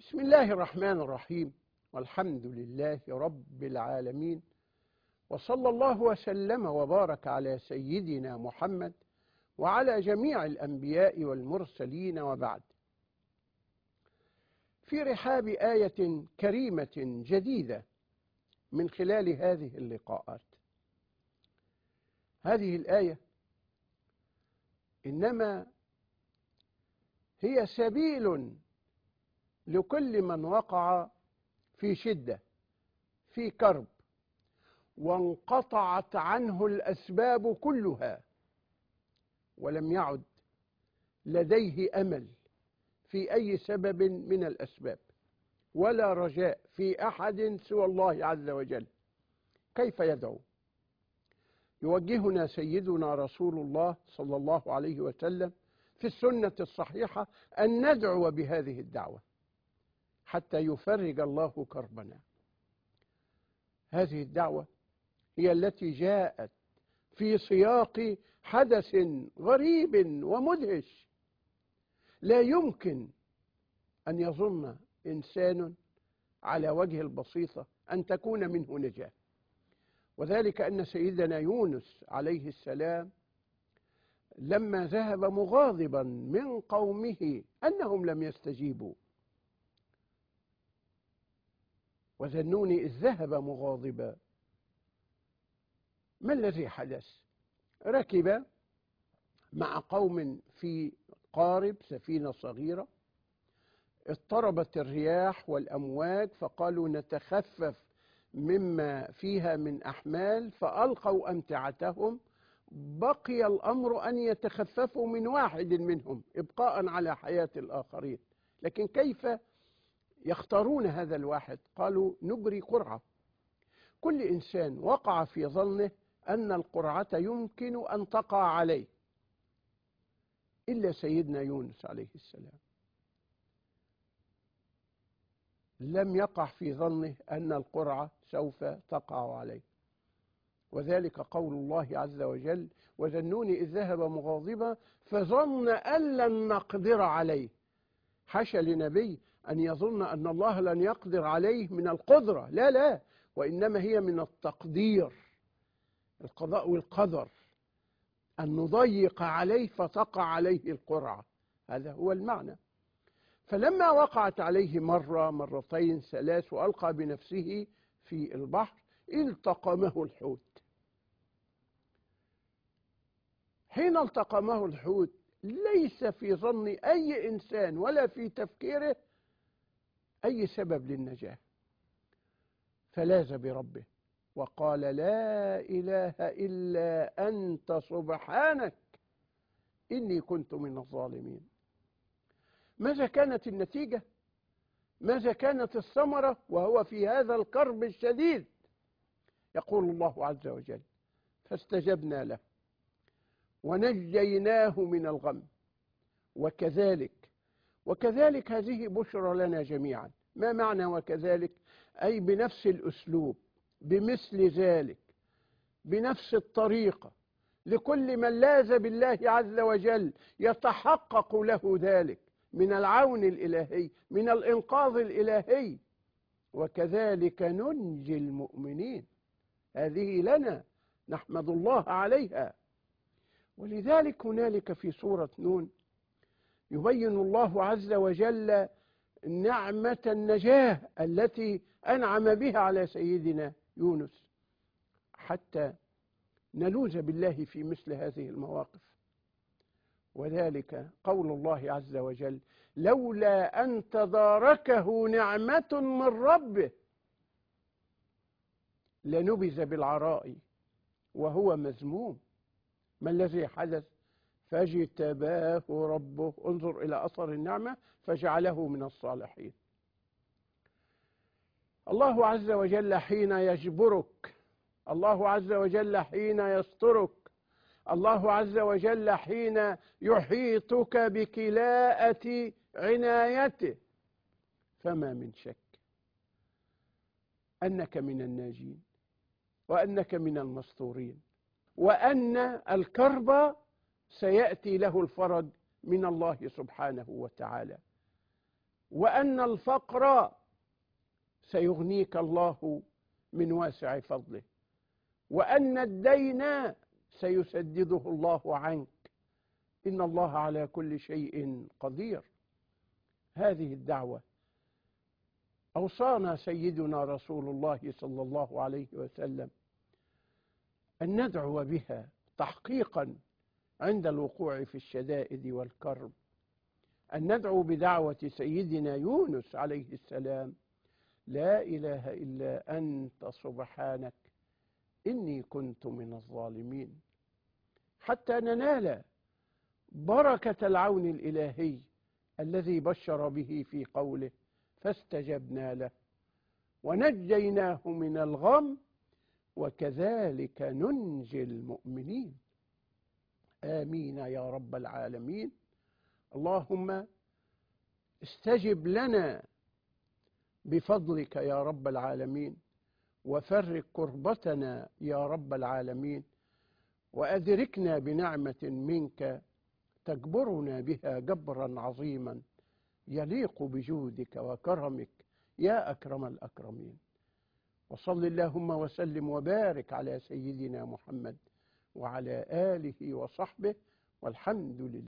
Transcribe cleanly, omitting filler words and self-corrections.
بسم الله الرحمن الرحيم، والحمد لله رب العالمين، وصلى الله وسلم وبارك على سيدنا محمد وعلى جميع الأنبياء والمرسلين، وبعد. في رحاب آية كريمة جديدة من خلال هذه اللقاءات. هذه الآية إنما هي سبيل لكل من وقع في شدة، في كرب، وانقطعت عنه الأسباب كلها، ولم يعد لديه أمل في أي سبب من الأسباب، ولا رجاء في أحد سوى الله عز وجل. كيف يدعو؟ يوجهنا سيدنا رسول الله صلى الله عليه وسلم في السنة الصحيحة أن ندعو بهذه الدعوة حتى يفرج الله كربنا. هذه الدعوة هي التي جاءت في سياق حدث غريب ومدهش، لا يمكن أن يظن إنسان على وجه البسيطة أن تكون منه نجاة، وذلك أن سيدنا يونس عليه السلام لما ذهب مغاضبا من قومه أنهم لم يستجيبوا، وذنوني إذ ذهب مغاضبا، ما الذي حدث؟ ركب مع قوم في قارب سفينة صغيرة، اضطربت الرياح والأمواج، فقالوا نتخفف مما فيها من أحمال، فألقوا أمتعتهم. بقي الأمر أن يتخففوا من واحد منهم إبقاء على حياة الآخرين، لكن كيف يختارون هذا الواحد؟ قالوا نجري قرعة. كل إنسان وقع في ظنه أن القرعة يمكن أن تقع عليه، إلا سيدنا يونس عليه السلام لم يقع في ظنه أن القرعة سوف تقع عليه، وذلك قول الله عز وجل وذنوني إذ ذهب مغاضبا فظن أن لن نقدر عليه. حاشا لنبي أن يظن أن الله لن يقدر عليه من القدرة، لا لا، وإنما هي من التقدير، القضاء والقدر، أن نضيق عليه فتقع عليه القرعة. هذا هو المعنى. فلما وقعت عليه مرة مرتين ثلاث وألقى بنفسه في البحر التقمه الحوت. حين التقمه الحوت ليس في ظن أي إنسان ولا في تفكيره أي سبب للنجاة، فلاذ بربه وقال لا إله إلا أنت سبحانك إني كنت من الظالمين. ماذا كانت النتيجة؟ ماذا كانت الثمرة وهو في هذا الكرب الشديد؟ يقول الله عز وجل فاستجبنا له ونجيناه من الغم. وكذلك هذه بشرى لنا جميعا. ما معنى وكذلك؟ أي بنفس الأسلوب، بمثل ذلك، بنفس الطريقة، لكل من لاذ بالله عز وجل يتحقق له ذلك من العون الإلهي، من الإنقاذ الإلهي. وكذلك ننجي المؤمنين، هذه لنا نحمد الله عليها. ولذلك هنالك في سورة نون يبين الله عز وجل نعمة النجاة التي أنعم بها على سيدنا يونس حتى نلوذ بالله في مثل هذه المواقف. وذلك قول الله عز وجل لولا أن تداركه نعمة من ربه لنبذ بالعراء وهو مذموم. ما الذي حدث؟ فاجتباه ربه، انظر إلى أثر النعمة، فجعله من الصالحين. الله عز وجل حين يجبرك، الله عز وجل حين يسترك، الله عز وجل حين يحيطك بكلاءة عنايته، فما من شك أنك من الناجين وأنك من المستورين، وأن الكرب سيأتي له الفرج من الله سبحانه وتعالى. وأن الفقر سيغنيك الله من واسع فضله، وأن الدين سيسدده الله عنك، إن الله على كل شيء قدير. هذه الدعوة أوصانا سيدنا رسول الله صلى الله عليه وسلم أن ندعو بها تحقيقا عند الوقوع في الشدائد والكرب، أن ندعو بدعوة سيدنا يونس عليه السلام: لا إله إلا أنت سبحانك إني كنت من الظالمين، حتى ننال بركة العون الإلهي الذي بشر به في قوله: فاستجبنا له ونجيناه من الغم وكذلك ننجي المؤمنين. آمين يا رب العالمين. اللهم استجب لنا بفضلك يا رب العالمين، وفرج كربتنا يا رب العالمين، وأدركنا بنعمة منك تجبرنا بها جبرا عظيما يليق بجودك وكرمك يا أكرم الأكرمين. وصل اللهم وسلم وبارك على سيدنا محمد وعلى آله وصحبه، والحمد لله.